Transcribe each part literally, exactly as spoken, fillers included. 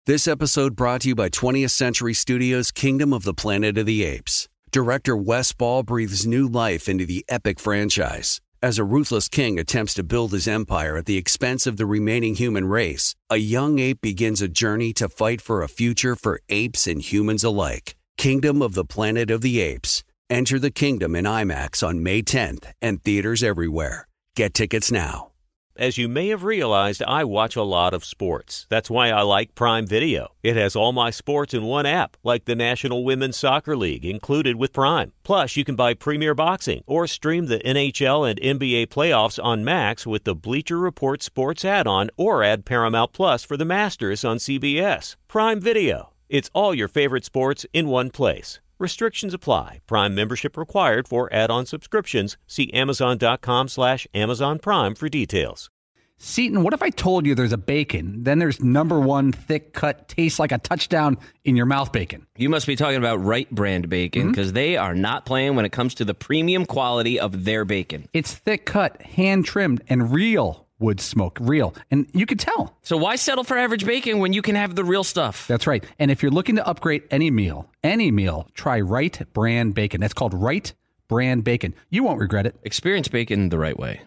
This episode brought to you by twentieth Century Studios' Kingdom of the Planet of the Apes. Director Wes Ball breathes new life into the epic franchise. As a ruthless king attempts to build his empire at the expense of the remaining human race, a young ape begins a journey to fight for a future for apes and humans alike. Kingdom of the Planet of the Apes. Enter the kingdom in IMAX on May tenth and theaters everywhere. Get tickets now. As you may have realized, I watch a lot of sports. That's why I like Prime Video. It has all my sports in one app, like the National Women's Soccer League, included with Prime. Plus, you can buy Premier Boxing or stream the N H L and N B A playoffs on Max with the Bleacher Report Sports add-on, or add Paramount Plus for the Masters on C B S. Prime Video. It's all your favorite sports in one place. Restrictions apply. Prime membership required for add-on subscriptions. See Amazon.com slash Amazon Prime for details. Seton, what if I told you there's a bacon, then there's number one thick cut, tastes like a touchdown in your mouth bacon? You must be talking about Wright Brand bacon, because mm-hmm. they are not playing when it comes to the premium quality of their bacon. It's thick cut, hand trimmed, and real wood smoke, real. And you can tell. So why settle for average bacon when you can have the real stuff? That's right. And if you're looking to upgrade any meal, any meal, try Wright Brand bacon. That's called Wright Brand bacon. You won't regret it. Experience bacon the right way.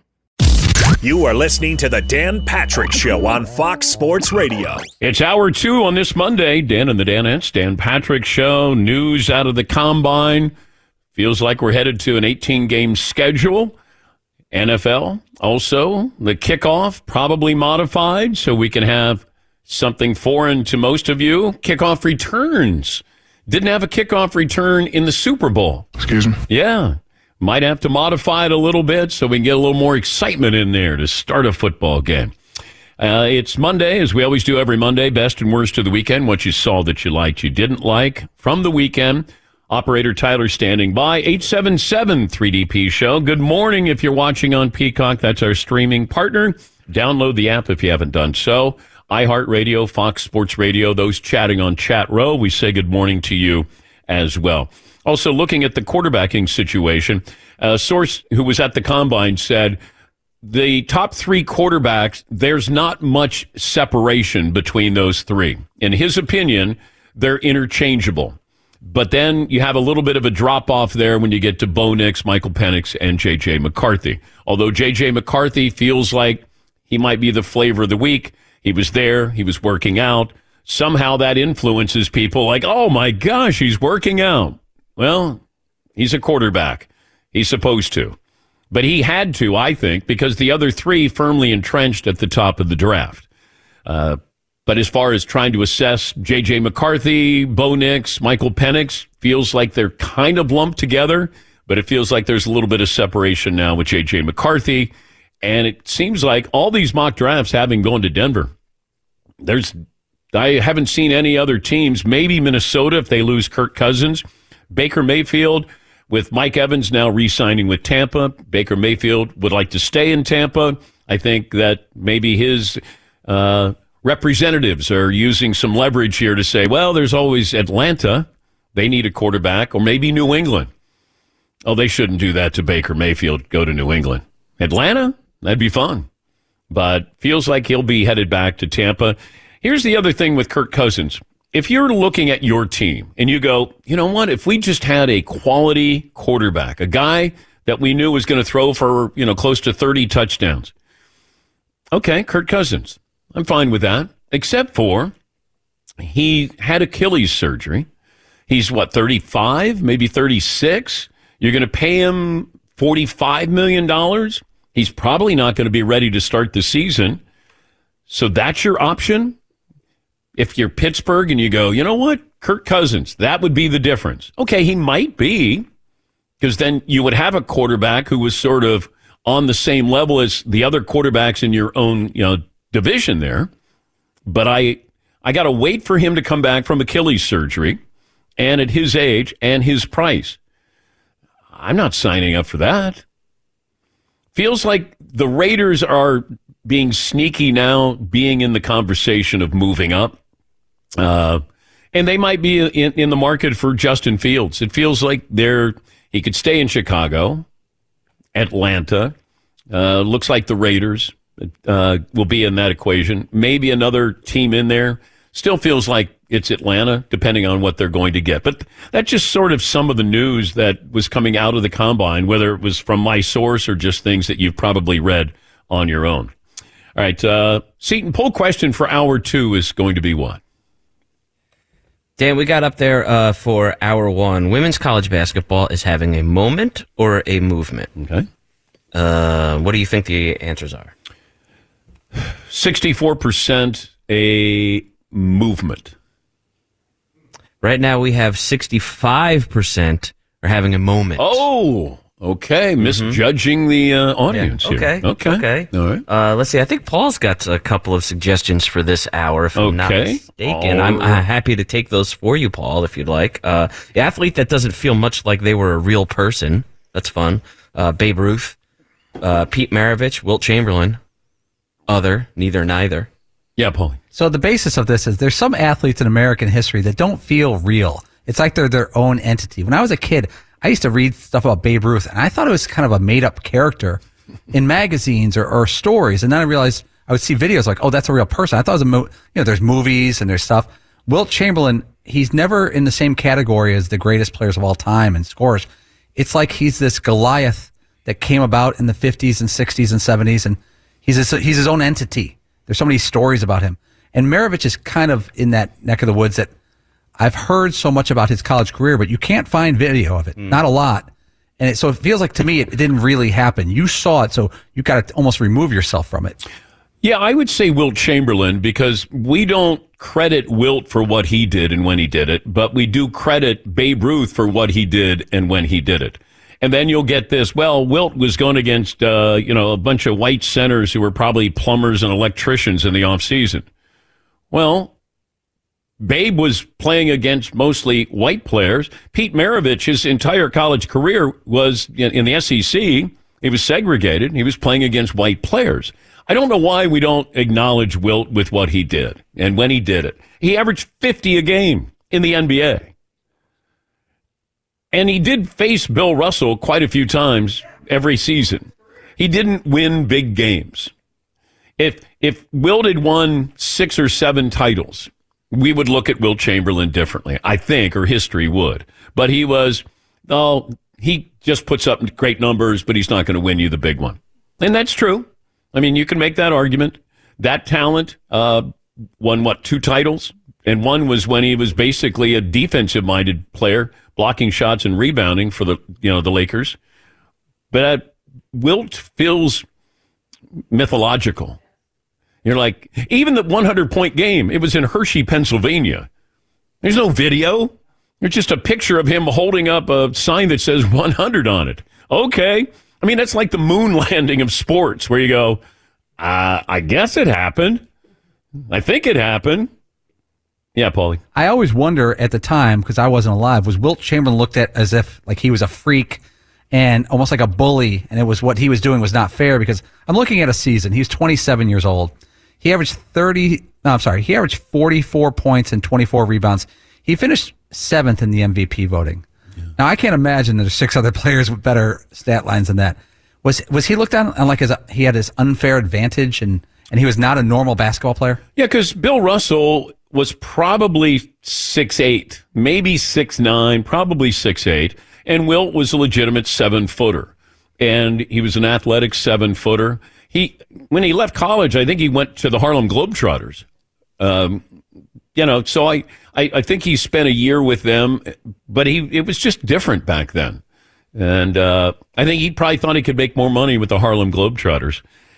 You are listening to the Dan Patrick Show on Fox Sports Radio. It's hour two on this Monday. Dan and the Danettes, Dan Patrick Show. News out of the Combine. Feels like we're headed to an eighteen-game schedule. N F L, also, the kickoff, probably modified, so we can have something foreign to most of you. Kickoff returns. Didn't have a kickoff return in the Super Bowl. Excuse me? Yeah. Might have to modify it a little bit so we can get a little more excitement in there to start a football game. Uh, it's Monday, as we always do every Monday, best and worst of the weekend, what you saw that you liked, you didn't like from the weekend. Operator Tyler standing by, eight seven seven three D P Show. Good morning if you're watching on Peacock. That's our streaming partner. Download the app if you haven't done so. iHeartRadio, Fox Sports Radio, those chatting on Chat Row, we say good morning to you as well. Also, looking at the quarterbacking situation, a source who was at the Combine said the top three quarterbacks, there's not much separation between those three. In his opinion, they're interchangeable. But then you have a little bit of a drop-off there when you get to Bo Nix, Michael Penix, and J J. McCarthy. Although J J. McCarthy feels like he might be the flavor of the week. He was there. He was working out. Somehow that influences people like, oh, my gosh, he's working out. Well, he's a quarterback. He's supposed to. But he had to, I think, because the other three firmly entrenched at the top of the draft. Uh But as far as trying to assess J J. McCarthy, Bo Nix, Michael Penix, feels like they're kind of lumped together, but it feels like there's a little bit of separation now with J J. McCarthy. And it seems like all these mock drafts having gone to Denver, there's I haven't seen any other teams, maybe Minnesota if they lose Kirk Cousins, Baker Mayfield, with Mike Evans now re-signing with Tampa. Baker Mayfield would like to stay in Tampa. I think that maybe his uh representatives are using some leverage here to say, well, there's always Atlanta. They need a quarterback, or maybe New England. Oh, they shouldn't do that to Baker Mayfield, go to New England. Atlanta? That'd be fun. But feels like he'll be headed back to Tampa. Here's the other thing with Kirk Cousins. If you're looking at your team and you go, you know what, if we just had a quality quarterback, a guy that we knew was going to throw for, you know, close to thirty touchdowns. Okay, Kirk Cousins. I'm fine with that, except for he had Achilles surgery. He's, what, thirty-five, maybe thirty-six? You're going to pay him forty-five million dollars? He's probably not going to be ready to start the season. So that's your option? If you're Pittsburgh and you go, you know what, Kirk Cousins, that would be the difference. Okay, he might be, because then you would have a quarterback who was sort of on the same level as the other quarterbacks in your own, you know, division there, but I I got to wait for him to come back from Achilles surgery, and at his age and his price. I'm not signing up for that. Feels like the Raiders are being sneaky now, being in the conversation of moving up, uh, and they might be in, in the market for Justin Fields. It feels like they're he could stay in Chicago, Atlanta, uh, looks like the Raiders Uh, will be in that equation. Maybe another team in there. Still feels like it's Atlanta, depending on what they're going to get. But that's just sort of some of the news that was coming out of the combine, whether it was from my source or just things that you've probably read on your own. All right, uh, Seton, poll question for hour two is going to be what? Dan, we got up there uh, for hour one. Women's college basketball is having a moment or a movement? Okay. Uh, what do you think the answers are? sixty-four percent a movement. Right now we have sixty-five percent are having a moment. Oh, okay. Misjudging the uh, audience Yeah. here. Okay. Okay. Okay. All right. Uh, let's see. I think Paul's got a couple of suggestions for this hour, if I'm not Okay. mistaken. Oh. I'm uh, happy to take those for you, Paul, if you'd like. Uh, the athlete that doesn't feel much like they were a real person. That's fun. Uh, Babe Ruth, uh, Pete Maravich, Wilt Chamberlain. Other, neither, neither. Yeah, Paulie. So the basis of this is there's some athletes in American history that don't feel real. It's like they're their own entity. When I was a kid, I used to read stuff about Babe Ruth, and I thought it was kind of a made-up character in magazines or, or stories. And then I realized I would see videos like, oh, that's a real person. I thought it was a, mo- you know, there's movies and there's stuff. Wilt Chamberlain, he's never in the same category as the greatest players of all time and scorers. It's like he's this Goliath that came about in the fifties and sixties and seventies, and he's his, he's his own entity. There's so many stories about him. And Maravich is kind of in that neck of the woods that I've heard so much about his college career, but you can't find video of it. Mm. Not a lot. And it, so it feels like to me it, it didn't really happen. You saw it, so you got to almost remove yourself from it. Yeah, I would say Wilt Chamberlain because we don't credit Wilt for what he did and when he did it, but we do credit Babe Ruth for what he did and when he did it. And then you'll get this, well, Wilt was going against, uh, you know, a bunch of white centers who were probably plumbers and electricians in the offseason. Well, Babe was playing against mostly white players. Pete Maravich, his entire college career was in the S E C. He was segregated. He was playing against white players. I don't know why we don't acknowledge Wilt with what he did and when he did it. He averaged fifty a game in the N B A. And he did face Bill Russell quite a few times every season. He didn't win big games. If if Wilt had won six or seven titles, we would look at Wilt Chamberlain differently, I think, or history would. But he was, oh, he just puts up great numbers, but he's not going to win you the big one. And that's true. I mean, you can make that argument. That talent uh, won, what, two titles? And one was when he was basically a defensive-minded player, blocking shots and rebounding for the, you know, the Lakers. But uh, Wilt feels mythological. You're like, even the hundred-point game, it was in Hershey, Pennsylvania. There's no video. There's just a picture of him holding up a sign that says one hundred on it. Okay. I mean, that's like the moon landing of sports where you go, uh, I guess it happened. I think it happened. Yeah, Paulie. I always wonder at the time, because I wasn't alive, was Wilt Chamberlain looked at as if like he was a freak and almost like a bully, and it was what he was doing was not fair? Because I'm looking at a season. He was twenty-seven years old. He averaged thirty. No, I'm sorry. He averaged forty-four points and twenty-four rebounds. He finished seventh in the M V P voting. Yeah. Now I can't imagine there's six other players with better stat lines than that. Was was he looked on like as a, he had this unfair advantage and and he was not a normal basketball player? Yeah, because Bill Russell was probably six eight, maybe six nine, probably six eight, and Wilt was a legitimate seven-footer. And he was an athletic seven-footer. He when he left college, I think he went to the Harlem Globetrotters. Um, you know, so I, I, I think he spent a year with them, but he it was just different back then. And uh, I think he probably thought he could make more money with the Harlem Globetrotters.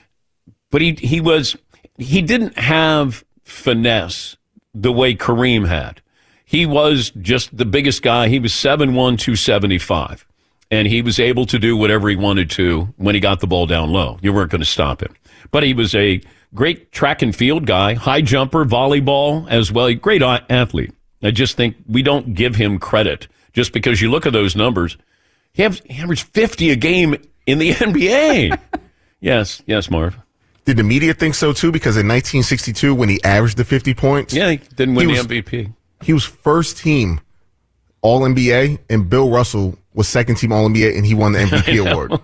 But he he was he didn't have finesse the way Kareem had. He was just the biggest guy. He was seven one, two seventy-five. And he was able to do whatever he wanted to when he got the ball down low. You weren't going to stop him. But he was a great track and field guy, high jumper, volleyball as well. Great athlete. I just think we don't give him credit just because you look at those numbers. He averaged fifty a game in the N B A. Yes, yes, Marv. Did the media think so, too? Because in nineteen sixty-two, when he averaged the fifty points... Yeah, he didn't win he the was, M V P. He was first team All N B A, and Bill Russell was second team All N B A, and he won the M V P award.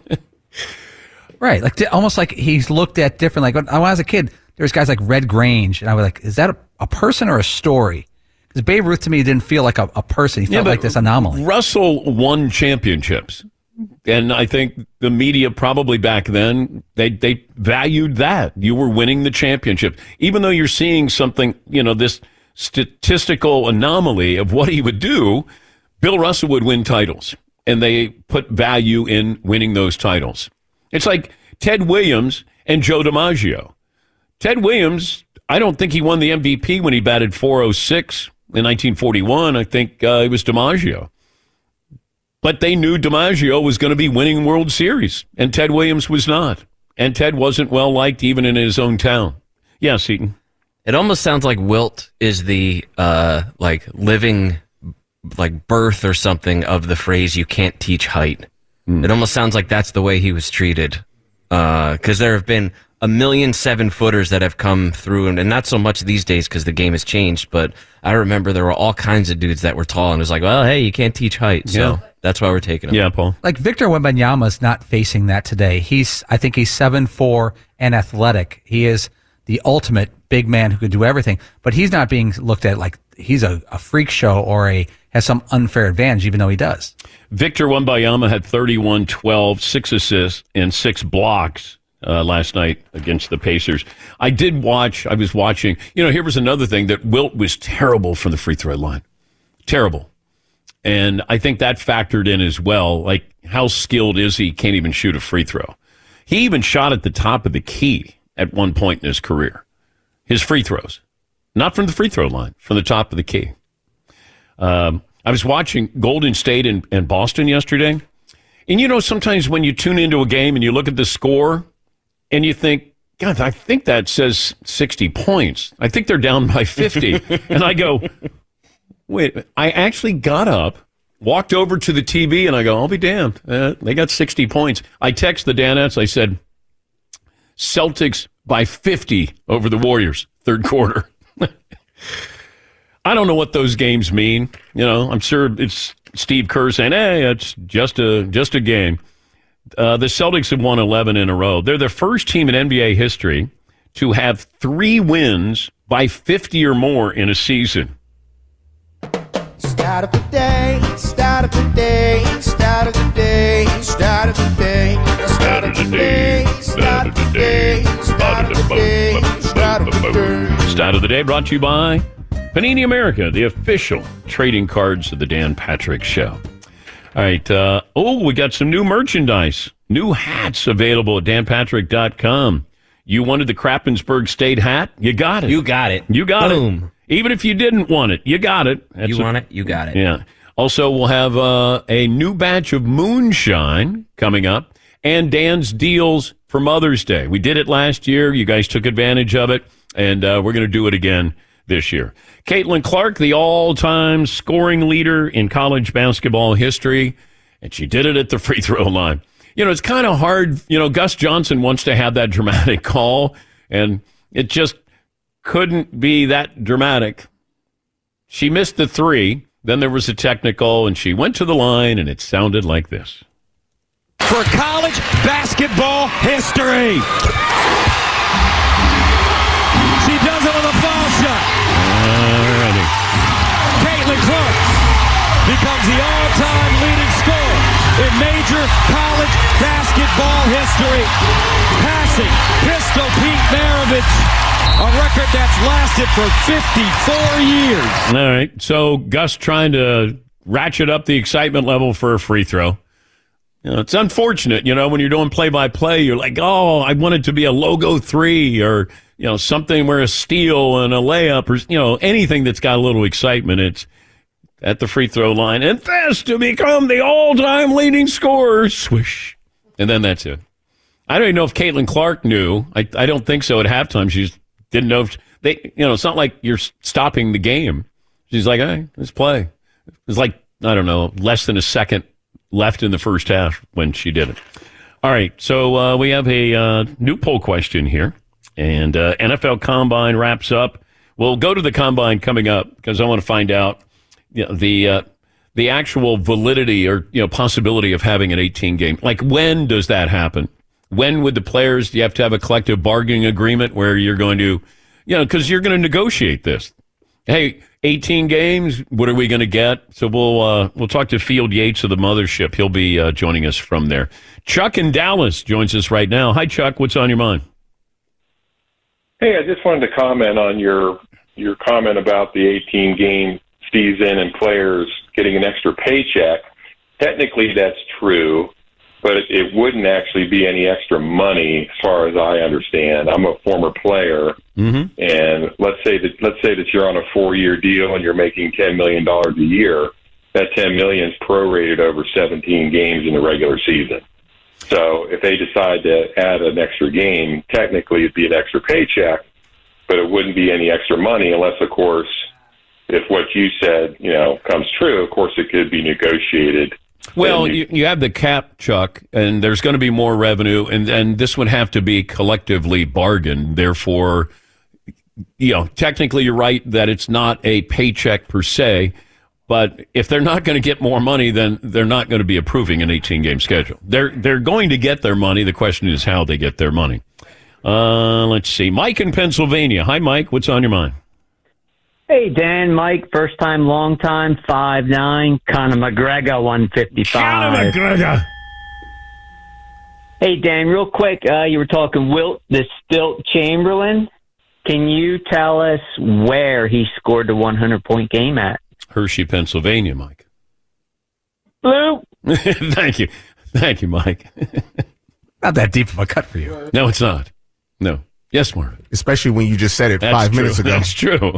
Right, like almost like he's looked at different. Like when I was a kid, there was guys like Red Grange, and I was like, is that a, a person or a story? Because Babe Ruth to me didn't feel like a, a person. He felt Yeah, like this anomaly. Russell won championships. And I think the media probably back then, they, they valued that. You were winning the championship. Even though you're seeing something, you know, this statistical anomaly of what he would do, Bill Russell would win titles. And they put value in winning those titles. It's like Ted Williams and Joe DiMaggio. Ted Williams, I don't think he won the M V P when he batted four oh six in nineteen forty-one. I think uh, it was DiMaggio. But they knew DiMaggio was going to be winning World Series, and Ted Williams was not. And Ted wasn't well liked even in his own town. Yes, Eaton. It almost sounds like Wilt is the uh, like living like birth or something of the phrase "you can't teach height." Mm. It almost sounds like that's the way he was treated, because uh, there have been a million seven footers that have come through, and, and not so much these days because the game has changed. But I remember there were all kinds of dudes that were tall, and it was like, well, hey, you can't teach height, so yeah. That's why we're taking him. Yeah, Paul. Like Victor Wembanyama's not facing that today. He's, I think he's seven four and athletic. He is the ultimate big man who could do everything, but he's not being looked at like he's a, a freak show or a has some unfair advantage, even though he does. Victor Wembanyama had thirty-one, twelve, six assists, and six blocks uh, last night against the Pacers. I did watch, I was watching, you know, here was another thing, that Wilt was terrible from the free throw line. Terrible. And I think that factored in as well. Like, how skilled is he? Can't even shoot a free throw. He even shot at the top of the key at one point in his career. His free throws. Not from the free throw line, from the top of the key. Um, I was watching Golden State and, and Boston yesterday. And you know, sometimes when you tune into a game and you look at the score and you think, God, I think that says sixty points. I think they're down by fifty. And I go, wait, I actually got up, walked over to the T V, and I go, I'll be damned. Uh, they got sixty points. I text the Danettes. I said, Celtics by fifty over the Warriors, third quarter. I don't know what those games mean. You know, I'm sure it's Steve Kerr saying, hey, it's just a just a game. Uh, the Celtics have won eleven in a row. They're the first team in N B A history to have three wins by fifty or more in a season. Start of the day, start of the day, start of the day, start of the day, start of the day, start of the day, start of the day, start of the day. Start of the day brought to you by Panini America, the official trading cards of the Dan Patrick Show. All right. Uh, oh, we got some new merchandise, new hats available at dan patrick dot com. You wanted the Krappensburg State hat? You got it. You got it. You got Boom. it. Even if you didn't want it, you got it. That's you a, want it? You got it. Yeah. Also, we'll have uh, a new batch of moonshine coming up and Dan's deals for Mother's Day. We did it last year. You guys took advantage of it, and uh, we're going to do it again this year. Caitlin Clark, the all-time scoring leader in college basketball history, and she did it at the free throw line. You know, it's kind of hard. You know, Gus Johnson wants to have that dramatic call, and it just couldn't be that dramatic. She missed the three. Then there was a technical, and she went to the line, and it sounded like this. For college basketball history. She does it with a foul shot. Alrighty. Caitlin Clark becomes the all-time leading scorer in major college basketball history, passing Pistol Pete Maravich, a record that's lasted for fifty-four years. All right, so Gus trying to ratchet up the excitement level for a free throw. You know, it's unfortunate, you know, when you're doing play-by-play, you're like, oh, I want it to be a logo three or, you know, something where a steal and a layup or, you know, anything that's got a little excitement. It's at the free throw line. And fast to become the all-time leading scorer. Swish. And then that's it. I don't even know if Caitlin Clark knew. I, I don't think so at halftime. She just didn't know if they, you know, it's not like you're stopping the game. She's like, hey, let's play. It's like, I don't know, less than a second left in the first half when she did it. All right, so uh, we have a uh, new poll question here, and uh, N F L Combine wraps up. We'll go to the Combine coming up because I want to find out you know, the uh, the actual validity or you know possibility of having an eighteen game. Like, when does that happen? When would the players, do you have to have a collective bargaining agreement where you're going to You know, because you're going to negotiate this. Hey, eighteen games. What are we going to get? So we'll uh, we'll talk to Field Yates of the Mothership. He'll be uh, joining us from there. Chuck in Dallas joins us right now. Hi, Chuck. What's on your mind? Hey, I just wanted to comment on your your comment about the eighteen game season and players getting an extra paycheck. Technically, that's true, but it, it wouldn't actually be any extra money, as far as I understand. I'm a former player, mm-hmm. and let's say that let's say that you're on a four year deal and you're making ten million dollars a year. That ten million is prorated over seventeen games in the regular season. So if they decide to add an extra game, technically it'd be an extra paycheck, but it wouldn't be any extra money unless, of course, if what you said, you know, comes true, of course it could be negotiated. Well, you, you have the cap, Chuck, and there's going to be more revenue, and, and this would have to be collectively bargained. Therefore, you know, technically you're right that it's not a paycheck per se, but if they're not going to get more money, then they're not going to be approving an eighteen game schedule. They're they're going to get their money. The question is how they get their money. Uh, let's see. Mike in Pennsylvania. Hi, Mike. What's on your mind? Hey, Dan, Mike, first time, long time, five nine, Conor McGregor, one fifty-five. Conor McGregor. Hey, Dan, real quick, uh, you were talking Wilt, the Stilt Chamberlain. Can you tell us where he scored the hundred point game at? Hershey, Pennsylvania, Mike. Blue. Thank you. Thank you, Mike. Not that deep of a cut for you. No, it's not. No. Yes, Mark. Especially when you just said it That's five true. minutes ago. That's true.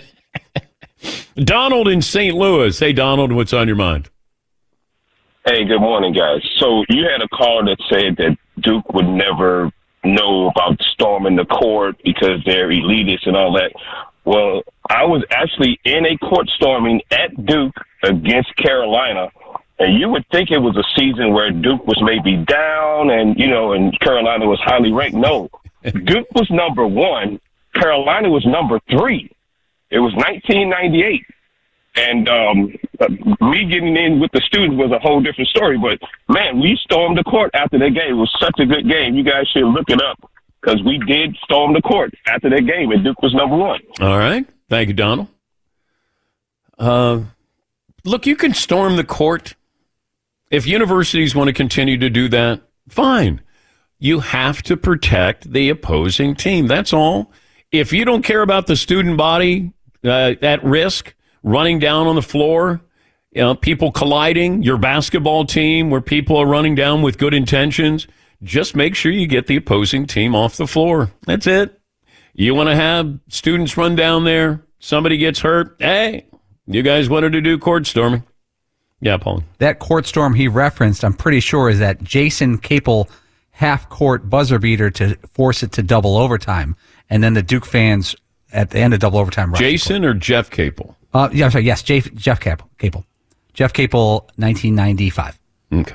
Donald in Saint Louis. Hey, Donald, what's on your mind? Hey, good morning, guys. So you had a caller that said that Duke would never know about storming the court because they're elitist and all that. Well, I was actually in a court storming at Duke against Carolina, and you would think it was a season where Duke was maybe down and, you know, and Carolina was highly ranked. No, Duke was number one. Carolina was number three. It was nineteen ninety-eight. And um, me getting in with the students was a whole different story. But, man, we stormed the court after that game. It was such a good game. You guys should look it up because we did storm the court after that game, and Duke was number one. All right. Thank you, Donald. Uh, look, you can storm the court. If universities want to continue to do that, fine. You have to protect the opposing team. That's all. If you don't care about the student body uh, at risk, running down on the floor, you know, people colliding, your basketball team where people are running down with good intentions, just make sure you get the opposing team off the floor. That's it. You want to have students run down there, somebody gets hurt, hey, you guys wanted to do court storming. Yeah, Paul. That court storm he referenced, I'm pretty sure, is that Jason Capel half-court buzzer beater to force it to double overtime. And then the Duke fans at the end of double overtime. Jason or Jeff Capel? Uh, yeah, I'm sorry. Yes, Jeff, Jeff Capel. Capel. Jeff Capel, nineteen ninety-five. Okay.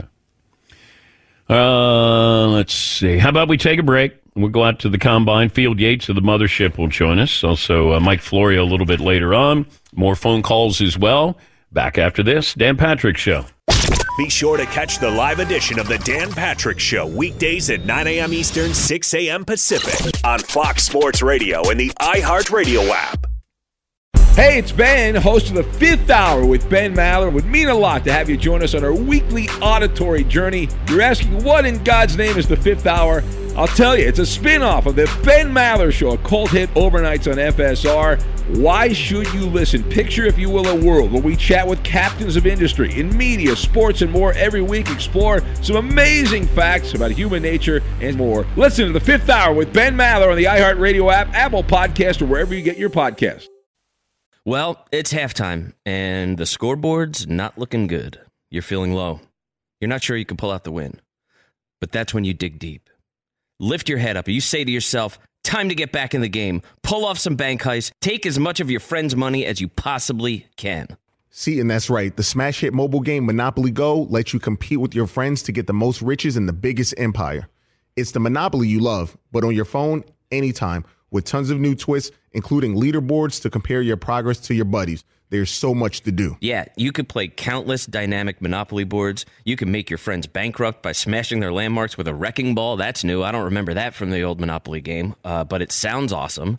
Uh, let's see. How about we take a break? We'll go out to the Combine. Field Yates of the Mothership will join us. Also, uh, Mike Florio a little bit later on. More phone calls as well. Back after this, Dan Patrick Show. Be sure to catch the live edition of the Dan Patrick Show weekdays at nine a.m. Eastern, six a.m. Pacific on Fox Sports Radio and the iHeartRadio app. Hey, it's Ben, host of the Fifth Hour with Ben Maller. It would mean a lot to have you join us on our weekly auditory journey. You're asking, what in God's name is the Fifth Hour? I'll tell you, it's a spin-off of the Ben Maller Show, a cult hit overnights on F S R. Why should you listen? Picture, if you will, a world where we chat with captains of industry in media, sports, and more every week. Explore some amazing facts about human nature and more. Listen to the Fifth Hour with Ben Maller on the iHeartRadio app, Apple Podcast, or wherever you get your podcasts. Well, it's halftime, and the scoreboard's not looking good. You're feeling low. You're not sure you can pull out the win. But that's when you dig deep. Lift your head up, and you say to yourself, time to get back in the game. Pull off some bank heists. Take as much of your friend's money as you possibly can. See, and that's right. The smash hit mobile game Monopoly Go lets you compete with your friends to get the most riches in the biggest empire. It's the Monopoly you love, but on your phone, anytime, with tons of new twists, including leaderboards to compare your progress to your buddies. There's so much to do. Yeah, you could play countless dynamic Monopoly boards. You can make your friends bankrupt by smashing their landmarks with a wrecking ball. That's new. I don't remember that from the old Monopoly game, uh, but it sounds awesome.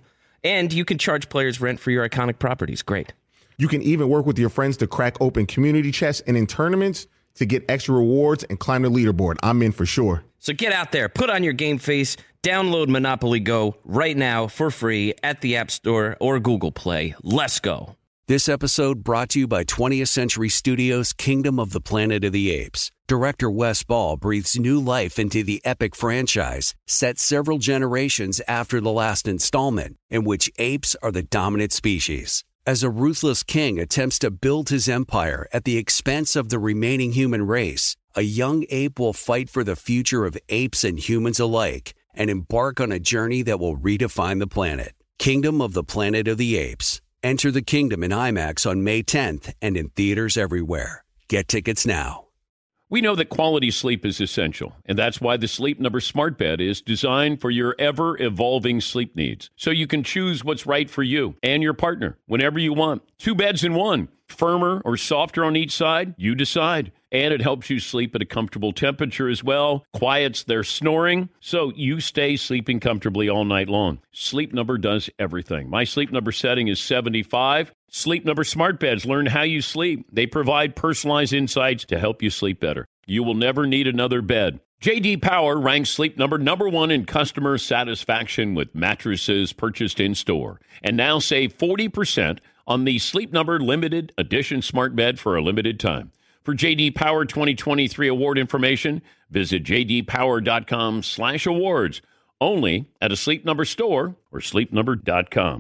And you can charge players rent for your iconic properties. Great. You can even work with your friends to crack open community chests and in tournaments to get extra rewards and climb the leaderboard. I'm in for sure. So get out there, put on your game face, download Monopoly Go right now for free at the App Store or Google Play. Let's go. This episode brought to you by twentieth Century Studios' Kingdom of the Planet of the Apes. Director Wes Ball breathes new life into the epic franchise, set several generations after the last installment, in which apes are the dominant species. As a ruthless king attempts to build his empire at the expense of the remaining human race, a young ape will fight for the future of apes and humans alike and embark on a journey that will redefine the planet. Kingdom of the Planet of the Apes. Enter the kingdom in IMAX on May tenth and in theaters everywhere. Get tickets now. We know that quality sleep is essential, and that's why the Sleep Number Smart Bed is designed for your ever-evolving sleep needs, so you can choose what's right for you and your partner whenever you want. Two beds in one, firmer or softer on each side, you decide. And it helps you sleep at a comfortable temperature as well, quiets their snoring, so you stay sleeping comfortably all night long. Sleep Number does everything. My Sleep Number setting is seventy-five. Sleep Number Smart Beds learn how you sleep. They provide personalized insights to help you sleep better. You will never need another bed. J D Power ranks Sleep Number number one in customer satisfaction with mattresses purchased in-store. And now save forty percent on the Sleep Number Limited Edition Smart Bed for a limited time. For J D Power twenty twenty-three award information, visit jdpower.com slash awards. Only at a Sleep Number store or sleep number dot com.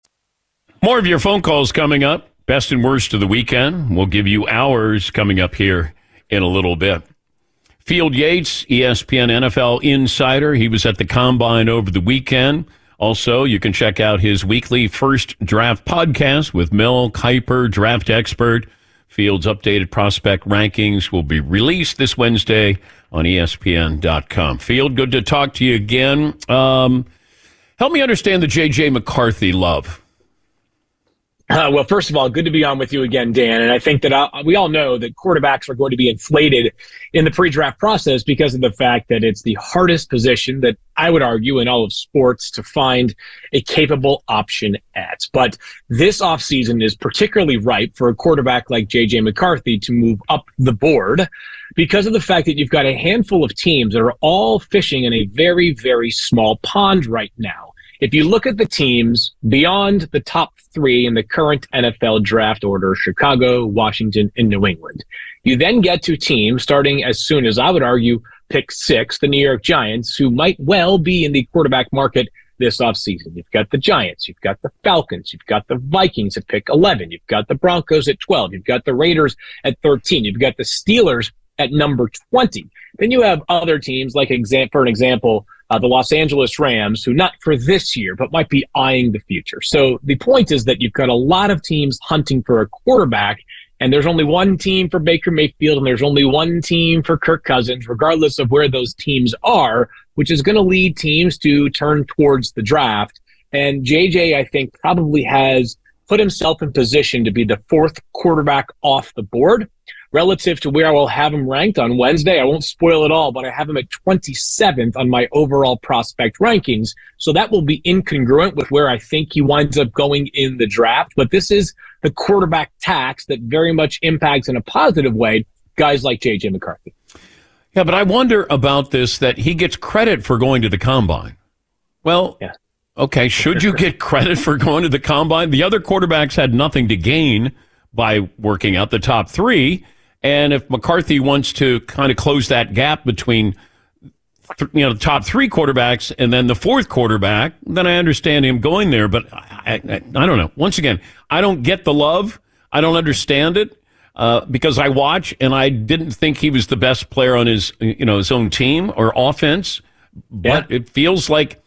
More of your phone calls coming up. Best and worst of the weekend. We'll give you ours coming up here in a little bit. Field Yates, E S P N N F L insider. He was at the Combine over the weekend. Also, you can check out his weekly First Draft podcast with Mel Kiper, draft expert. Fields' updated prospect rankings will be released this Wednesday on E S P N dot com. Field, good to talk to you again. Um, help me understand the J J McCarthy love. Uh, well, first of all, good to be on with you again, Dan. And I think that uh, we all know that quarterbacks are going to be inflated in the pre-draft process because of the fact that it's the hardest position that I would argue in all of sports to find a capable option at. But this offseason is particularly ripe for a quarterback like J J McCarthy to move up the board because of the fact that you've got a handful of teams that are all fishing in a very, very small pond right now. If you look at the teams beyond the top three in the current N F L draft order, Chicago, Washington, and New England, you then get to teams starting as soon as I would argue pick six, the New York Giants, who might well be in the quarterback market this offseason. You've got the Giants, you've got the Falcons, you've got the Vikings at pick eleven, you've got the Broncos at twelve, you've got the Raiders at thirteen, you've got the Steelers at number twenty. Then you have other teams like, exa- for an example, Uh, the Los Angeles Rams, who not for this year, but might be eyeing the future. So the point is that you've got a lot of teams hunting for a quarterback, and there's only one team for Baker Mayfield, and there's only one team for Kirk Cousins, regardless of where those teams are, which is going to lead teams to turn towards the draft. And J J, I think, probably has put himself in position to be the fourth quarterback off the board. Relative to where I will have him ranked on Wednesday, I won't spoil it all, but I have him at twenty-seventh on my overall prospect rankings. So that will be incongruent with where I think he winds up going in the draft. But this is the quarterback tax that very much impacts in a positive way guys like J J McCarthy. Yeah, but I wonder about this, that he gets credit for going to the Combine. Well, yeah. Okay, should you get credit for going to the Combine? The other quarterbacks had nothing to gain by working out the top three. And if McCarthy wants to kind of close that gap between, th- you know, the top three quarterbacks and then the fourth quarterback, then I understand him going there. But I, I, I don't know. Once again, I don't get the love. I don't understand it uh, because I watch and I didn't think he was the best player on his, you know, his own team or offense. But yeah. It feels like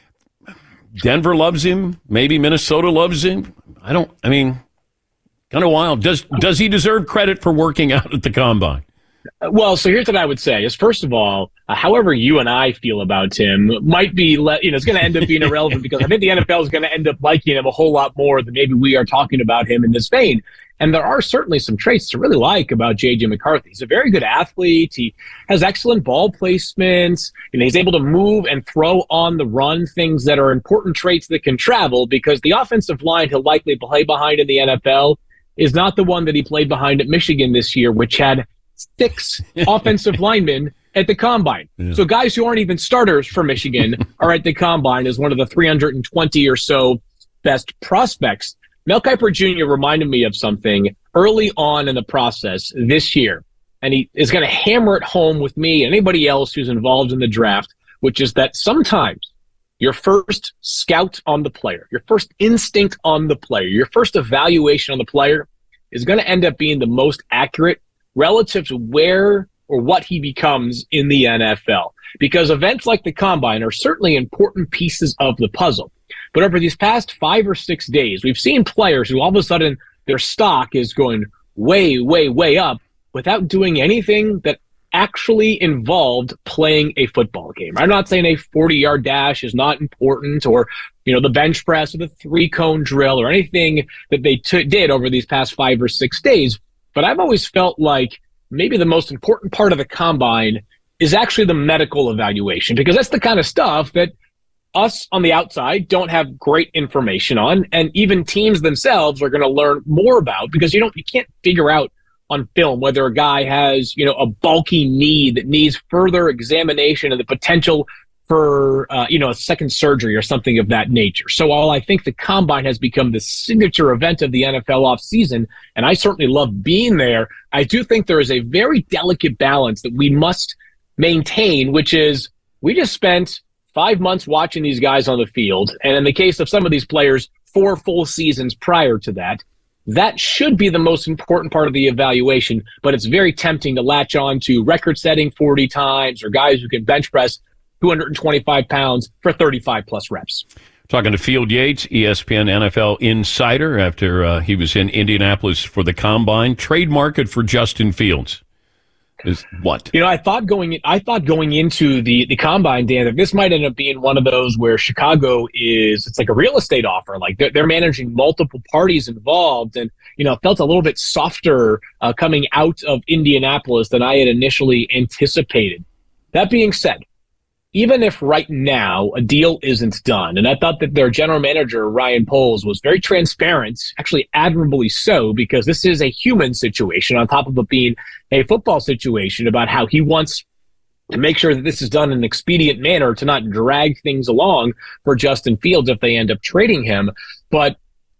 Denver loves him. Maybe Minnesota loves him. I don't. I mean. Kind of wild. Does does he deserve credit for working out at the Combine? Well, so here's what I would say is, first of all, uh, however you and I feel about him might be, le- you know, it's going to end up being irrelevant because I think the N F L is going to end up liking him a whole lot more than maybe we are talking about him in this vein. And there are certainly some traits to really like about J J McCarthy. He's a very good athlete. He has excellent ball placements. You know, he's able to move and throw on the run, things that are important traits that can travel, because the offensive line he'll likely play behind in the N F L is not the one that he played behind at Michigan this year, which had six offensive linemen at the Combine. Yeah. So guys who aren't even starters for Michigan are at the Combine as one of the three hundred twenty or so best prospects. Mel Kiper Junior reminded me of something early on in the process this year, and he is going to hammer it home with me and anybody else who's involved in the draft, which is that sometimes your first scout on the player, your first instinct on the player, your first evaluation on the player is going to end up being the most accurate relative to where or what he becomes in the N F L. Because events like the Combine are certainly important pieces of the puzzle. But over these past five or six days, we've seen players who all of a sudden their stock is going way, way, way up without doing anything that actually involved playing a football game. I'm not saying a forty-yard dash is not important, or, you know, the bench press or the three-cone drill or anything that they t- did over these past five or six days. But I've always felt like maybe the most important part of the Combine is actually the medical evaluation, because that's the kind of stuff that us on the outside don't have great information on, and even teams themselves are going to learn more about, because you don't, you can't figure out on film whether a guy has, you know, a bulky knee that needs further examination and the potential for, uh, you know, a second surgery or something of that nature. So while I think the Combine has become the signature event of the N F L offseason, and I certainly love being there, I do think there is a very delicate balance that we must maintain, which is we just spent five months watching these guys on the field, and in the case of some of these players, four full seasons prior to that. That should be the most important part of the evaluation, but it's very tempting to latch on to record-setting forty times or guys who can bench press two hundred twenty-five pounds for thirty-five plus reps. Talking to Field Yates, E S P N N F L insider, after uh, he was in Indianapolis for the Combine. Trade market for Justin Fields is what? You know, I thought going I thought going into the, the Combine, Dan, that this might end up being one of those where Chicago is, it's like a real estate offer. Like they're, they're managing multiple parties involved, and, you know, it felt a little bit softer uh, coming out of Indianapolis than I had initially anticipated. That being said, even if right now a deal isn't done, and I thought that their general manager, Ryan Poles, was very transparent, actually admirably so, because this is a human situation on top of it being a football situation, about how he wants to make sure that this is done in an expedient manner to not drag things along for Justin Fields if they end up trading him. But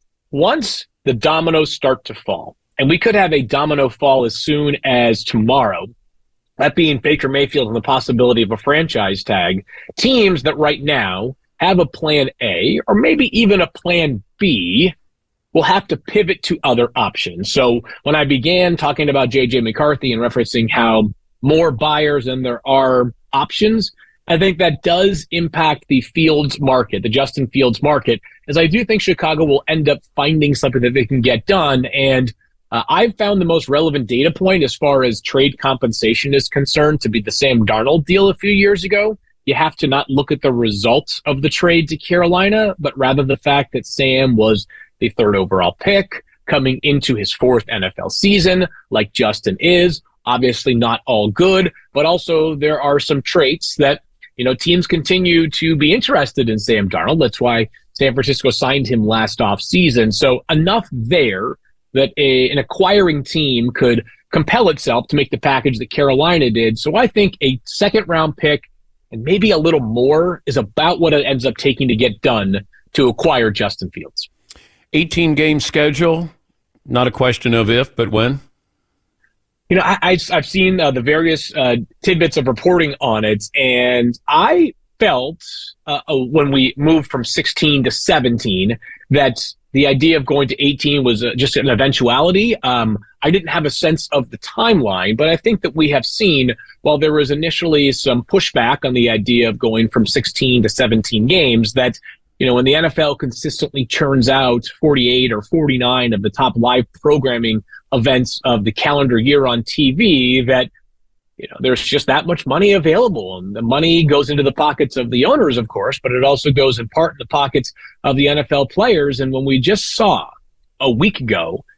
once the dominoes start to fall, and we could have a domino fall as soon as tomorrow, that being Baker Mayfield and the possibility of a franchise tag, teams that right now have a plan A or maybe even a plan B will have to pivot to other options. So when I began talking about J J McCarthy and referencing how more buyers than there are options, I think that does impact the Fields market, the Justin Fields market, as I do think Chicago will end up finding something that they can get done. And Uh, I've found the most relevant data point as far as trade compensation is concerned to be the Sam Darnold deal a few years ago. You have to not look at the results of the trade to Carolina, but rather the fact that Sam was the third overall pick coming into his fourth N F L season, like Justin is. Obviously not all good, but also there are some traits that, you know, teams continue to be interested in Sam Darnold. That's why San Francisco signed him last offseason. So enough there that a, an acquiring team could compel itself to make the package that Carolina did. So I think a second-round pick and maybe a little more is about what it ends up taking to get done to acquire Justin Fields. eighteen-game schedule, not a question of if, but when? You know, I, I, I've seen uh, the various uh, tidbits of reporting on it, and I felt uh, when we moved from sixteen to seventeen that the idea of going to eighteen was uh, just an eventuality. Um, I didn't have a sense of the timeline, but I think that we have seen, while there was initially some pushback on the idea of going from sixteen to seventeen games, that, you know, when the N F L consistently churns out forty-eight or forty-nine of the top live programming events of the calendar year on T V, that, you know, there's just that much money available, and the money goes into the pockets of the owners, of course, but it also goes in part in the pockets of the N F L players. And when we just saw a week ago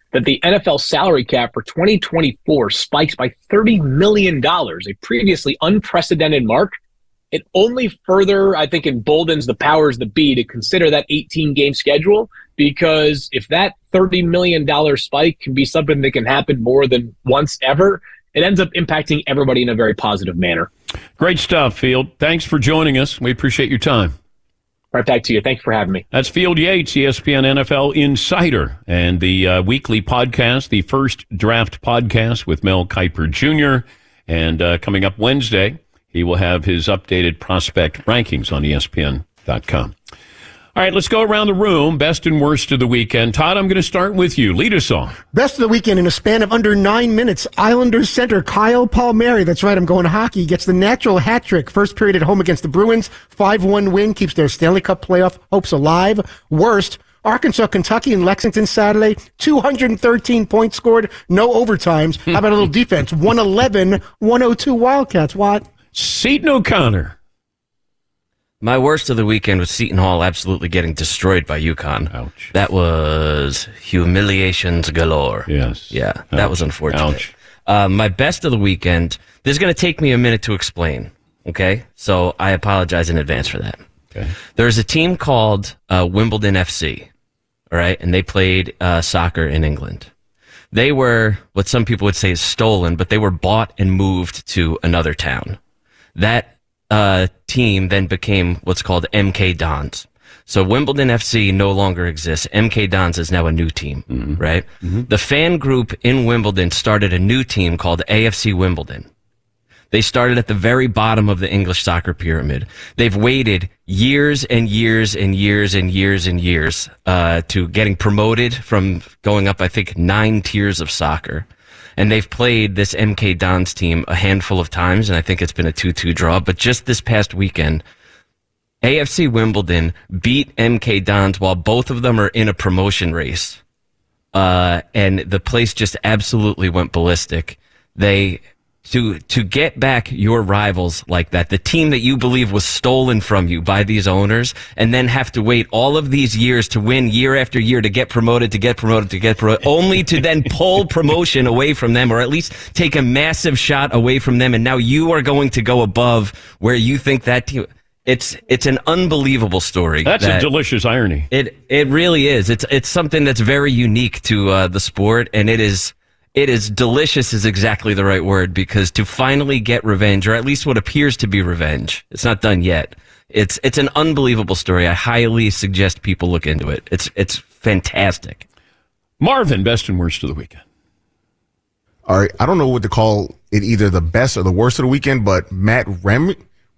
that the N F L salary cap for twenty twenty-four spikes by thirty million dollars, a previously unprecedented mark. It only further, I think, emboldens the powers that be to consider that eighteen-game schedule, because if that thirty million dollars spike can be something that can happen more than once ever, it ends up impacting everybody in a very positive manner. Great stuff, Field. Thanks for joining us. We appreciate your time. Right back to you. Thank you for having me. That's Field Yates, E S P N N F L Insider, and the uh, weekly podcast, the First Draft Podcast with Mel Kiper Junior And uh, coming up Wednesday, he will have his updated prospect rankings on E S P N dot com. All right, let's go around the room. Best and worst of the weekend. Todd, I'm going to start with you. Lead us off. Best of the weekend in a span of under nine minutes. Islanders center Kyle Palmieri, that's right, I'm going hockey, gets the natural hat trick. First period at home against the Bruins. five one win, keeps their Stanley Cup playoff hopes alive. Worst, Arkansas, Kentucky, and Lexington Saturday. two hundred thirteen points scored, no overtimes. How about a little defense? one eleven, one oh two Wildcats. What? Seton O'Connor. My worst of the weekend was Seton Hall absolutely getting destroyed by UConn. Ouch. That was humiliations galore. Yes. Yeah, Ouch. that was unfortunate. Ouch. Uh, my best of the weekend, this is going to take me a minute to explain, okay? So I apologize in advance for that. Okay. There's a team called uh, Wimbledon F C, all right? And they played uh, soccer in England. They were what some people would say is stolen, but they were bought and moved to another town. That uh, team then became what's called M K Dons. So Wimbledon F C no longer exists. M K Dons is now a new team, mm-hmm. right? Mm-hmm. The fan group in Wimbledon started a new team called A F C Wimbledon. They started at the very bottom of the English soccer pyramid. They've waited years and years and years and years and years uh, to getting promoted from going up, I think, nine tiers of soccer. And they've played this M K Dons team a handful of times, and I think it's been a two two draw. But just this past weekend, A F C Wimbledon beat M K Dons while both of them are in a promotion race. Uh, and the place just absolutely went ballistic. They... To to get back your rivals like that, the team that you believe was stolen from you by these owners, and then have to wait all of these years to win year after year to get promoted, to get promoted, to get promoted, only to then pull promotion away from them, or at least take a massive shot away from them, and now you are going to go above where you think that team... It's it's an unbelievable story. That's that, a delicious irony. It it really is. It's it's something that's very unique to uh, the sport, and it is... It is delicious is exactly the right word, because to finally get revenge, or at least what appears to be revenge, it's not done yet. It's it's an unbelievable story. I highly suggest people look into it. It's it's fantastic. Marvin, best and worst of the weekend. All right, I don't know what to call it, either the best or the worst of the weekend, but Matt Rem-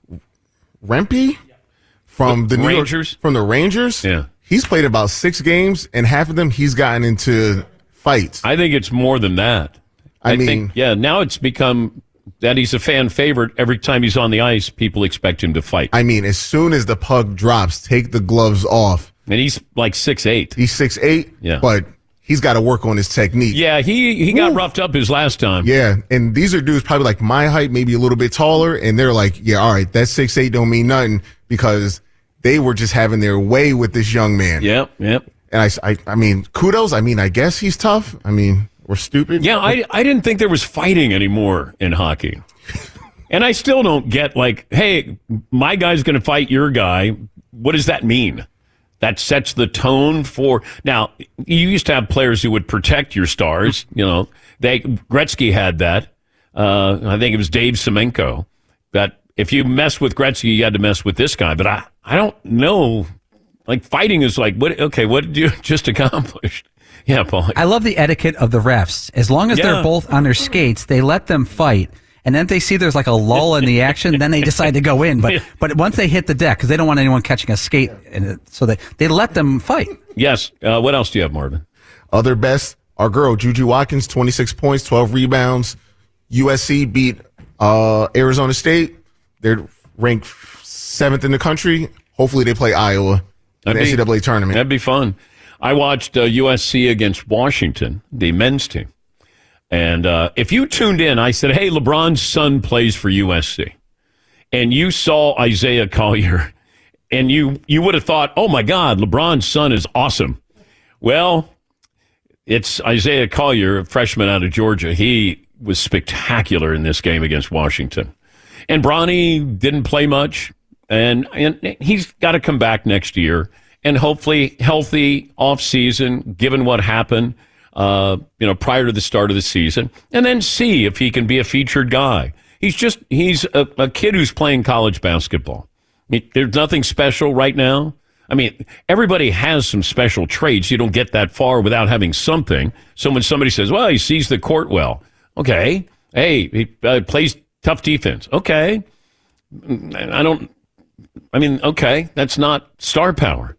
Rempe from the, the New Rangers, York, from the Rangers, yeah, he's played about six games, and half of them he's gotten into fights. I think it's more than that. I, I mean, think, yeah, now it's become that he's a fan favorite. Every time he's on the ice, people expect him to fight. I mean, as soon as the puck drops, take the gloves off. And he's like six eight. He's six eight, yeah. But he's got to work on his technique. Yeah, he, he got Ooh. roughed up his last time. Yeah, and these are dudes probably like my height, maybe a little bit taller, and they're like, yeah, all right, that six eight don't mean nothing, because they were just having their way with this young man. Yep, yep. And I, I, I mean, kudos. I mean, I guess he's tough. I mean, we're stupid. Yeah, I, I didn't think there was fighting anymore in hockey. And I still don't get, like, hey, my guy's going to fight your guy. What does that mean? That sets the tone for... Now, you used to have players who would protect your stars. You know, they Gretzky had that. Uh, I think it was Dave Semenko. That if you mess with Gretzky, you had to mess with this guy. But I, I don't know... Like, fighting is like, what? Okay, what did you just accomplish? Yeah, Paul. I love the etiquette of the refs. As long as yeah. they're both on their skates, they let them fight. And then if they see there's like a lull in the action, then they decide to go in. But but once they hit the deck, because they don't want anyone catching a skate, in it, so they, they let them fight. Yes. Uh, what else do you have, Marvin? Other best, our girl, Juju Watkins, twenty-six points, twelve rebounds. U S C beat uh, Arizona State. They're ranked seventh in the country. Hopefully they play Iowa. The N C double A tournament. That'd be fun. I watched uh, U S C against Washington, the men's team. And uh, if you tuned in, I said, hey, LeBron's son plays for U S C. And you saw Isaiah Collier, and you, you would have thought, oh, my God, LeBron's son is awesome. Well, it's Isaiah Collier, a freshman out of Georgia. He was spectacular in this game against Washington. And Bronny didn't play much, and, and he's got to come back next year. And hopefully healthy off-season, given what happened uh, you know, prior to the start of the season, and then see if he can be a featured guy. He's just he's a, a kid who's playing college basketball. It, there's nothing special right now. I mean, everybody has some special traits. You don't get that far without having something. So when somebody says, well, he sees the court well. Okay. Hey, he uh, plays tough defense. Okay. I don't, I mean, okay, that's not star power.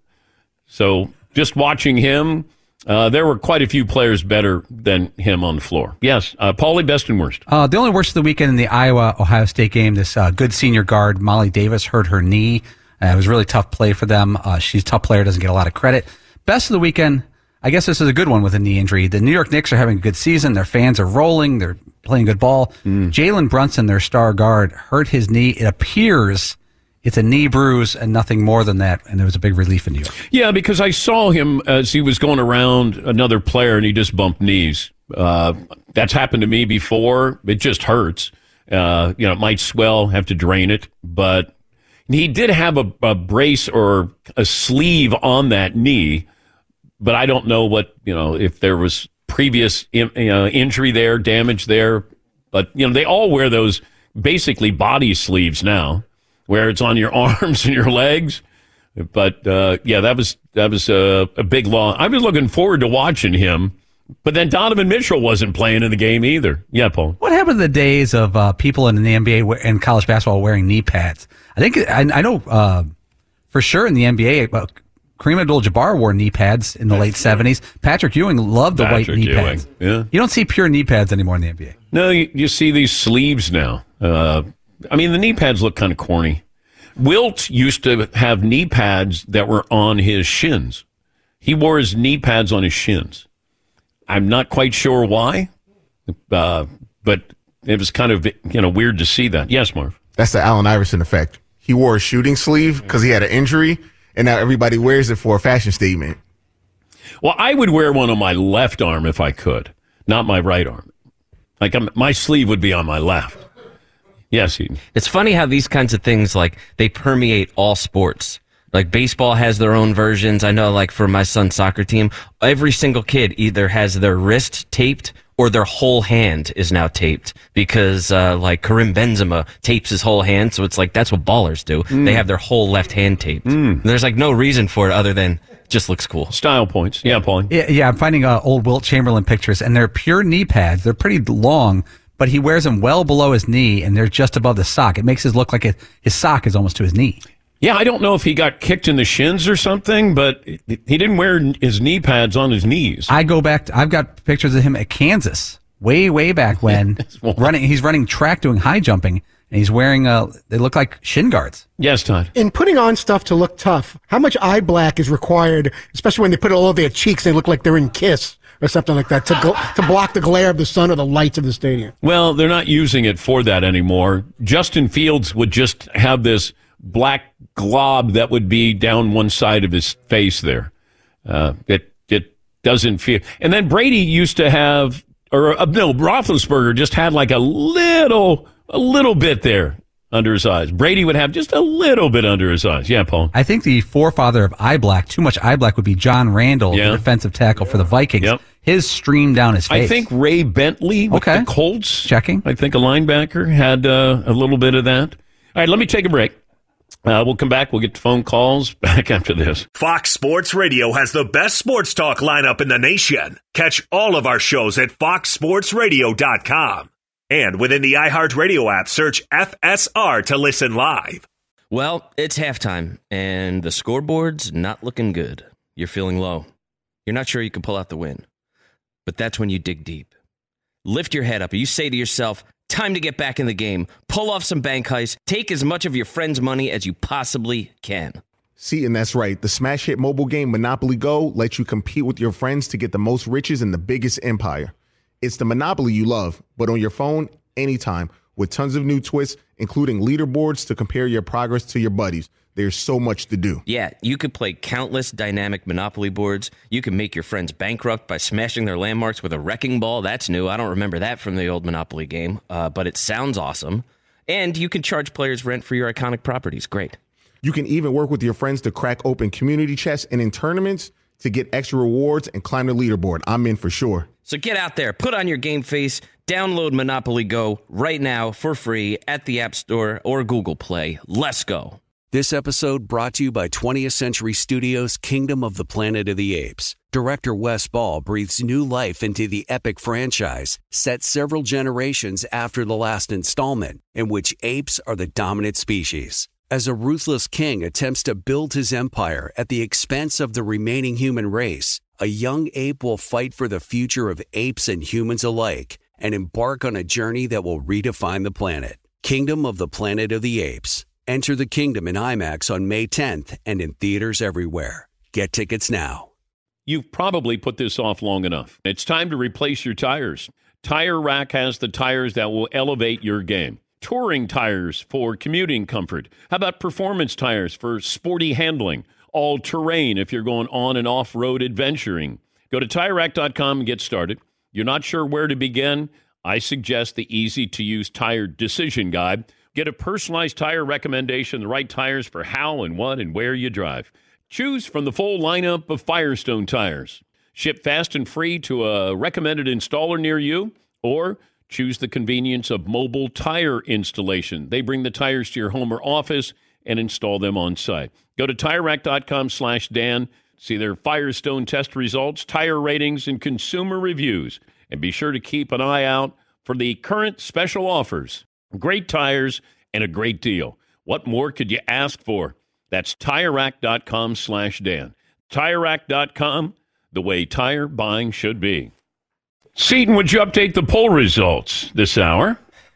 So just watching him, uh, there were quite a few players better than him on the floor. Yes, uh, Paulie, best and worst. Uh, the only worst of the weekend in the Iowa-Ohio State game, this uh, good senior guard, Molly Davis, hurt her knee. Uh, it was a really tough play for them. Uh, she's a tough player, doesn't get a lot of credit. Best of the weekend, I guess this is a good one with a knee injury. The New York Knicks are having a good season. Their fans are rolling. They're playing good ball. Mm. Jalen Brunson, their star guard, hurt his knee. It appears it's a knee bruise and nothing more than that, and there was a big relief in New York. Yeah, because I saw him as he was going around another player, and he just bumped knees. Uh, that's happened to me before. It just hurts. Uh, you know, it might swell, have to drain it, but he did have a, a brace or a sleeve on that knee, but I don't know what, you know, if there was previous in, you know, injury there, damage there. But, you know, they all wear those basically body sleeves now, where it's on your arms and your legs. But, uh, yeah, that was that was a, a big loss. I was looking forward to watching him, but then Donovan Mitchell wasn't playing in the game either. Yeah, Paul. What happened to the days of uh, people in the N B A and college basketball wearing knee pads? I think I, I know uh, for sure in the N B A, uh, Kareem Abdul-Jabbar wore knee pads in the late seventies. Patrick Ewing loved the Patrick white knee Ewing. pads. Yeah. You don't see pure knee pads anymore in the N B A. No, you, you see these sleeves now. Uh, I mean, the knee pads look kind of corny. Wilt used to have knee pads that were on his shins. He wore his knee pads on his shins. I'm not quite sure why, uh, but it was kind of, you know, weird to see that. Yes, Marv. That's the Allen Iverson effect. He wore a shooting sleeve because he had an injury, and now everybody wears it for a fashion statement. Well, I would wear one on my left arm if I could, not my right arm. Like I'm, my sleeve would be on my left. Yes, Eden. It's funny how these kinds of things, like, they permeate all sports. Like, baseball has their own versions. I know, like, for my son's soccer team, every single kid either has their wrist taped or their whole hand is now taped because, uh, like, Karim Benzema tapes his whole hand. So it's like, that's what ballers do. Mm. They have their whole left hand taped. Mm. There's, like, no reason for it other than just looks cool. Style points. Yeah, Paul. Yeah, yeah, I'm finding uh, old Wilt Chamberlain pictures, and they're pure knee pads. They're pretty long, but he wears them well below his knee, and they're just above the sock. It makes it look like it, his sock is almost to his knee. Yeah, I don't know if he got kicked in the shins or something, but he didn't wear his knee pads on his knees. I go back to, I've got pictures of him at Kansas, way, way back when, running. He's running track doing high jumping, and he's wearing, uh, they look like shin guards. Yes, Todd. In putting on stuff to look tough, how much eye black is required, especially when they put it all over their cheeks, they look like they're in Kiss or something like that, to gl- to block the glare of the sun or the lights of the stadium? Well, they're not using it for that anymore. Justin Fields would just have this black glob that would be down one side of his face there. Uh, it it doesn't feel. And then Brady used to have, or uh, no, Roethlisberger just had like a little, a little bit there under his eyes. Brady would have just a little bit under his eyes. Yeah, Paul. I think the forefather of eye black, too much eye black, would be John Randall, yeah. the defensive tackle for the Vikings. Yep. His streamed down his face. I think Ray Bentley with okay. the Colts. Checking. I think a linebacker had uh, a little bit of that. All right, let me take a break. Uh, we'll come back. We'll get to phone calls back after this. Fox Sports Radio has the best sports talk lineup in the nation. Catch all of our shows at fox sports radio dot com. And within the iHeartRadio app, search F S R to listen live. Well, it's halftime, and the scoreboard's not looking good. You're feeling low. You're not sure you can pull out the win. But that's when you dig deep. Lift your head up, and you say to yourself, time to get back in the game. Pull off some bank heists. Take as much of your friend's money as you possibly can. See, and that's right. The smash hit mobile game Monopoly Go lets you compete with your friends to get the most riches in the biggest empire. It's the Monopoly you love, but on your phone, anytime, with tons of new twists, including leaderboards to compare your progress to your buddies. There's so much to do. Yeah, you could play countless dynamic Monopoly boards. You can make your friends bankrupt by smashing their landmarks with a wrecking ball. That's new. I don't remember that from the old Monopoly game, uh, but it sounds awesome. And you can charge players rent for your iconic properties. Great. You can even work with your friends to crack open community chests and in tournaments to get extra rewards and climb the leaderboard. I'm in for sure. So get out there, put on your game face, download Monopoly Go right now for free at the App Store or Google Play. Let's go. This episode brought to you by twentieth Century Studios' Kingdom of the Planet of the Apes. Director Wes Ball breathes new life into the epic franchise, set several generations after the last installment, in which apes are the dominant species. As a ruthless king attempts to build his empire at the expense of the remaining human race, a young ape will fight for the future of apes and humans alike and embark on a journey that will redefine the planet. Kingdom of the Planet of the Apes. Enter the kingdom in IMAX on May tenth and in theaters everywhere. Get tickets now. You've probably put this off long enough. It's time to replace your tires. Tire Rack has the tires that will elevate your game. Touring tires for commuting comfort. How about performance tires for sporty handling? All-terrain if you're going on and off-road adventuring. Go to Tire Rack dot com and get started. You're not sure where to begin? I suggest the easy-to-use tire decision guide. Get a personalized tire recommendation, the right tires for how and what and where you drive. Choose from the full lineup of Firestone tires. Ship fast and free to a recommended installer near you, or choose the convenience of mobile tire installation. They bring the tires to your home or office and install them on site. Go to Tire Rack dot com slash Dan. See their Firestone test results, tire ratings, and consumer reviews. And be sure to keep an eye out for the current special offers. Great tires and a great deal. What more could you ask for? That's Tire Rack dot com slash Dan. Tire Rack dot com, the way tire buying should be. Seton, would you update the poll results this hour?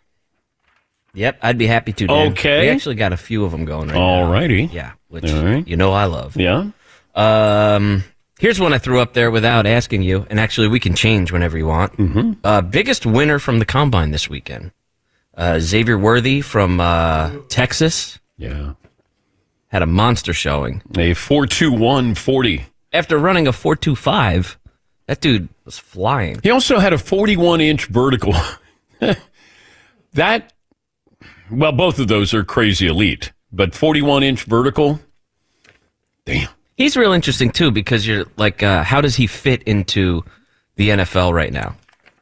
Yep, I'd be happy to, Dan. Okay. We actually got a few of them going right All now. righty. Yeah, which All right. you know I love. Yeah. Um, here's one I threw up there without asking you, and actually we can change whenever you want. Mm-hmm. Uh, biggest winner from the Combine this weekend. Uh, Xavier Worthy from uh, Texas. Yeah. Had a monster showing. A four two one forty. After running a four two five, that dude was flying. He also had a forty-one inch vertical. That, well, both of those are crazy elite, but forty-one inch vertical, damn. He's real interesting, too, because you're like, uh, how does he fit into the N F L right now?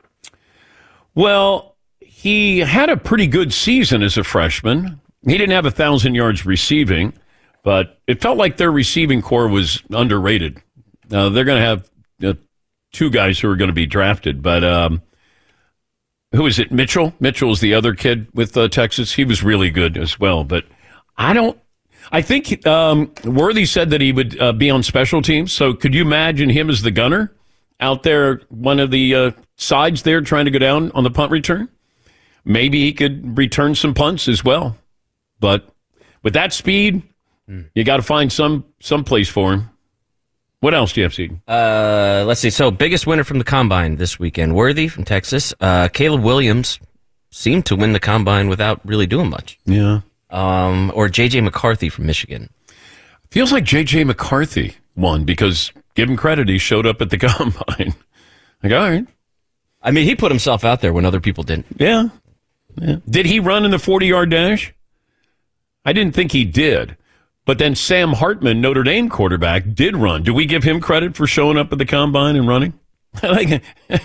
Well, he had a pretty good season as a freshman. He didn't have one thousand yards receiving, but it felt like their receiving core was underrated. Uh, they're going to have uh, two guys who are going to be drafted, but um, who is it? Mitchell? Mitchell's the other kid with uh, Texas. He was really good as well, but I don't I think um, Worthy said that he would uh, be on special teams, so could you imagine him as the gunner out there, one of the uh, sides there trying to go down on the punt return? Maybe he could return some punts as well. But with that speed, mm. you got to find some some place for him. What else do you have, Seton? Uh, let's see. So, biggest winner from the Combine this weekend, Worthy from Texas. Uh, Caleb Williams seemed to win the Combine without really doing much. Yeah. Um, or J J McCarthy from Michigan. Feels like J J McCarthy won because, give him credit, he showed up at the Combine. Like, all right. I mean, he put himself out there when other people didn't. Yeah. Yeah. Did he run in the forty-yard dash? I didn't think he did. But then Sam Hartman, Notre Dame quarterback, did run. Do we give him credit for showing up at the Combine and running? Like,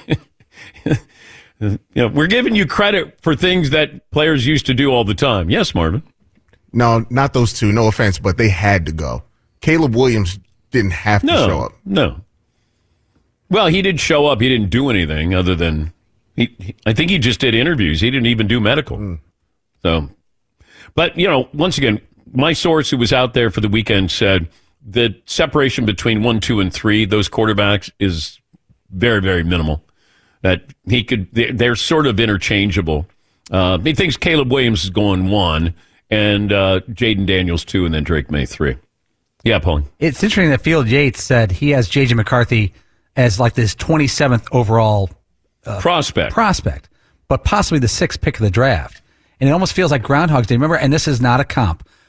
you know, we're giving you credit for things that players used to do all the time. Yes, Marvin? No, not those two. No offense, but they had to go. Caleb Williams didn't have to no, show up. No. Well, he did show up. He didn't do anything other than... He, he, I think he just did interviews. He didn't even do medical. Mm. So, but, you know, once again, my source who was out there for the weekend said the separation between one, two, and three, those quarterbacks, is very, very minimal. That he could, they're, they're sort of interchangeable. Uh, he thinks Caleb Williams is going one, and uh, Jaden Daniels two, and then Drake May three. Yeah, Paul. It's interesting that Field Yates said he has J J McCarthy as like this twenty-seventh overall Uh, prospect. Prospect, but possibly the sixth pick of the draft. And it almost feels like Groundhog's Day. Remember, and this is not a comp,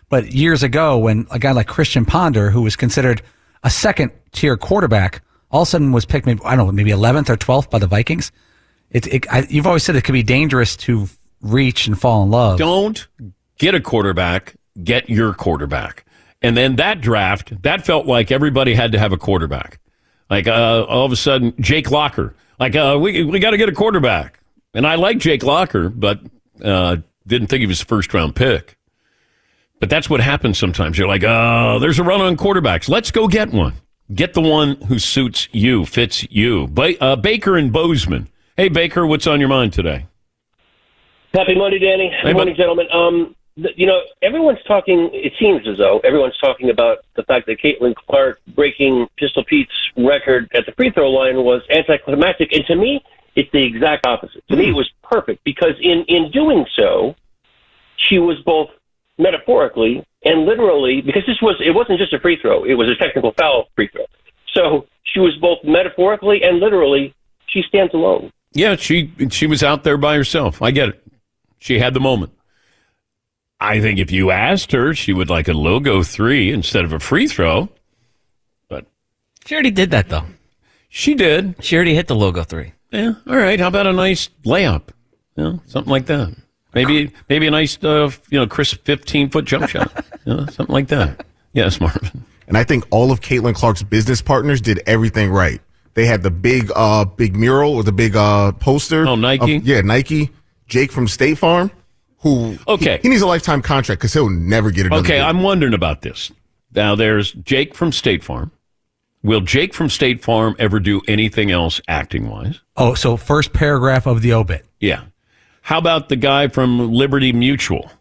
But years ago, when a guy like Christian Ponder, who was considered a second-tier quarterback, all of a sudden was picked, maybe, I don't know, maybe eleventh or twelfth by the Vikings. It, it, I, you've always said it could be dangerous to reach and fall in love. Don't get a quarterback, get your quarterback. And then that draft, that felt like everybody had to have a quarterback. Like uh, all of a sudden, Jake Locker. Like, uh, we we got to get a quarterback. And I like Jake Locker, but uh, didn't think he was a first-round pick. But that's what happens sometimes. You're like, oh, there's a run on quarterbacks. Let's go get one. Get the one who suits you, fits you. Ba- uh, Baker and Bozeman. Hey, Baker, what's on your mind today? Happy Monday, Danny. Good Hey, morning, bud. gentlemen. Um, th- you know, everyone's talking, it seems as though everyone's talking about the fact that Caitlin Clark breaking Pistol Pete's record at the free throw line was anticlimactic. And to me, it's the exact opposite. To me, it was perfect because in, in doing so, she was both metaphorically and literally, because this was, it wasn't just a free throw, it was a technical foul free throw. So she was both metaphorically and literally, she stands alone. Yeah, she she was out there by herself. I get it. She had the moment. I think if you asked her, she would like a logo three instead of a free throw. But she already did that, though. She did. She already hit the logo three. Yeah. All right. How about a nice layup? You know, something like that. Maybe maybe a nice uh, you know crisp fifteen foot jump shot. You know, something like that. Yes, Marvin. And I think all of Caitlin Clark's business partners did everything right. They had the big, uh, big mural or the big uh, poster. Oh, Nike? Of, yeah, Nike. Jake from State Farm, who okay, he, he needs a lifetime contract because he'll never get another. Okay, deal. I'm wondering about this. Now, there's Jake from State Farm. Will Jake from State Farm ever do anything else acting wise? Oh, so first paragraph of the obit. Yeah. How about the guy from Liberty Mutual,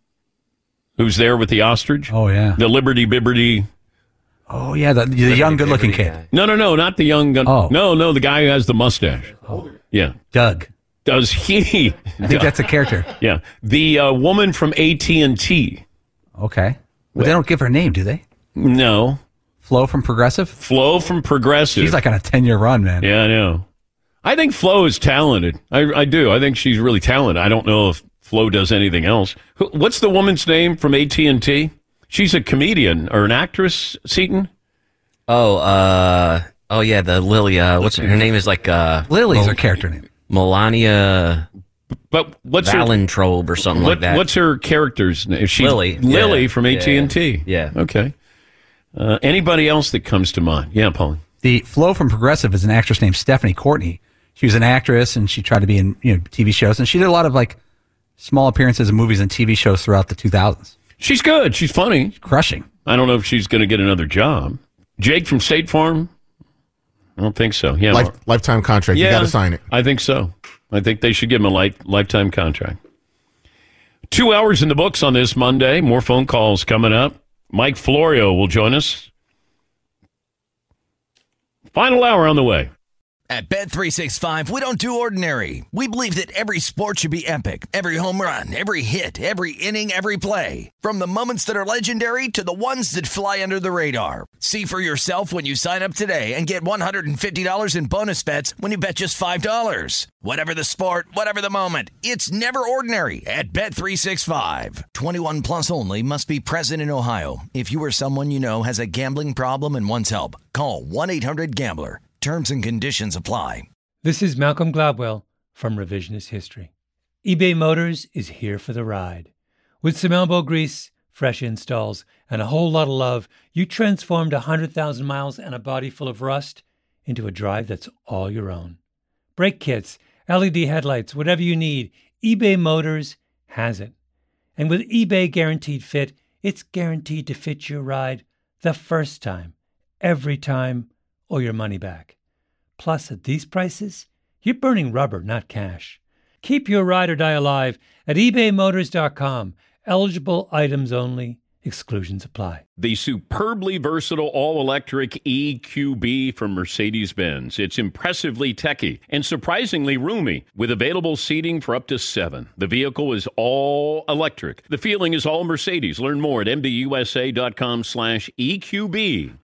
who's there with the ostrich? Oh yeah, the Liberty Bibberty. Oh yeah, the, the young, good-looking kid. No, no, no, not the young gun. Oh. No, no, the guy who has the mustache. Oh. Yeah. Doug. Does he? I think that's a character. Yeah. The uh, woman from A T and T. Okay. But they don't give her name, do they? No. Flo from Progressive? Flo from Progressive. She's like on a ten-year run, man. Yeah, I know. I think Flo is talented. I, I do. I think she's really talented. I don't know if Flo does anything else. Who, what's the woman's name from A T and T? She's a comedian or an actress, Seton? Oh, uh, oh yeah, the Lily. Uh, what's her, her name? Is like uh, Lily's Mel- her character name. Melania. But what's Valentrobe or something what, like that. What's her character's name? She's Lily. Lily Yeah. from A T and T. Yeah. yeah. Okay. Uh, anybody else that comes to mind? Yeah, Pauline. The Flo from Progressive is an actress named Stephanie Courtney. She was an actress and she tried to be in you know T V shows, and she did a lot of like small appearances in movies and T V shows throughout the two thousands. She's good. She's funny. She's crushing. I don't know if she's going to get another job. Jake from State Farm? I don't think so. Yeah, Life, lifetime contract. Yeah, You got to sign it. I think so. I think they should give him a life, lifetime contract. Two hours in the books on this Monday. More phone calls coming up. Mike Florio will join us. Final hour on the way. At Bet three sixty-five, we don't do ordinary. We believe that every sport should be epic. Every home run, every hit, every inning, every play. From the moments that are legendary to the ones that fly under the radar. See for yourself when you sign up today and get one hundred fifty dollars in bonus bets when you bet just five dollars. Whatever the sport, whatever the moment, it's never ordinary at Bet three sixty-five. twenty-one plus only. Must be present in Ohio. If you or someone you know has a gambling problem and wants help, call one eight hundred gambler. Terms and conditions apply. This is Malcolm Gladwell from Revisionist History. eBay Motors is here for the ride. With some elbow grease, fresh installs, and a whole lot of love, you transformed one hundred thousand miles and a body full of rust into a drive that's all your own. Brake kits, L E D headlights, whatever you need, eBay Motors has it. And with eBay Guaranteed Fit, it's guaranteed to fit your ride the first time, every time, or your money back. Plus, at these prices, you're burning rubber, not cash. Keep your ride or die alive at ebay motors dot com. Eligible items only. Exclusions apply. The superbly versatile all-electric E Q B from Mercedes-Benz. It's impressively techy and surprisingly roomy with available seating for up to seven. The vehicle is all electric. The feeling is all Mercedes. Learn more at m b u s a dot com slash E Q B.